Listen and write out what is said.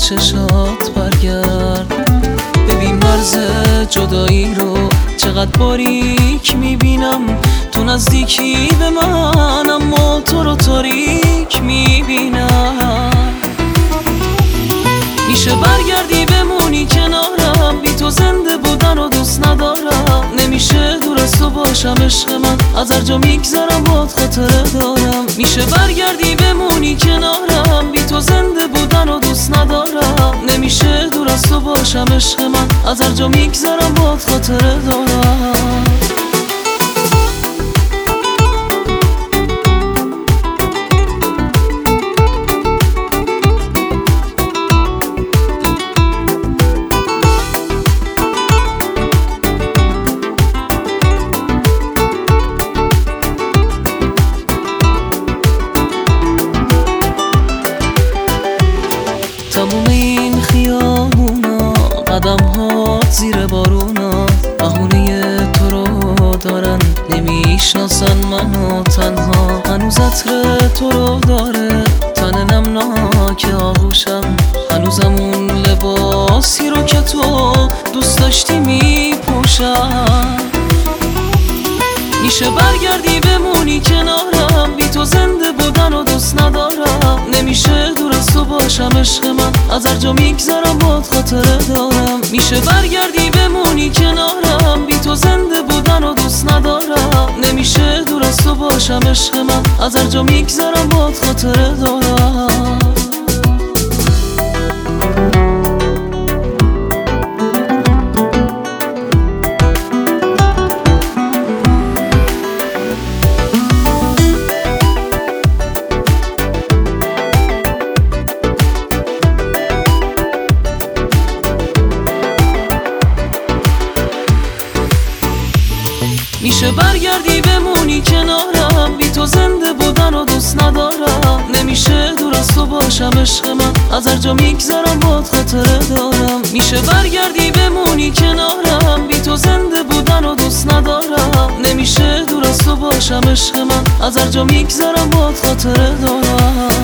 چشات برگرد. ببین مرز جدایی رو چقدر باریک میبینم، تو نزدیکی به من اما تو رو تاریک میبینم. میشه برگردی بمونی کنارم، بی تو زنده بودن رو دوست ندارم. نمیشه دور از تو باشم عشق من، از هر جا میگذرم باد خاطره دارم. میشه برگردی بمونی کنارم، بی تو زنده بودن رو دوست ندارم. نمیشه دور از تو باشم عشق من، از هر جا میگذرم باد خاطره دارم. تموم این خیابونا قدم ها زیر بارونا، بهونه تو رو دارن نمیشناسن منو تنها. هنوز عطر تو رو داره تن نمناک آغوشم، هنوزم اون لباسی رو که تو دوست داشتی میپوشم. میشه برگردی بمونی کنارم، بی تو زنده بودن رو دوست ندارم. نمیشه دور از تو باشم عشق من، از هر جا میگذرم باد خاطره دارم. میشه برگردی بمونی کنارم، بی تو زنده بودن رو دوست ندارم. نمیشه دور از تو باشم عشق من، از هر جا میگذرم باد خاطره دارم. میشه برگردی بمونی کنارم، بی تو زنده بودن رو دوست ندارم. نمیشه دور از تو باشم عشق من، از هر جا میگذرم باد خاطره دارم. میشه برگردی بمونی کنارم، بی تو زنده بودن رو دوست ندارم. نمیشه دور از تو باشم عشق من، از هر جا میگذرم باد خاطره دارم.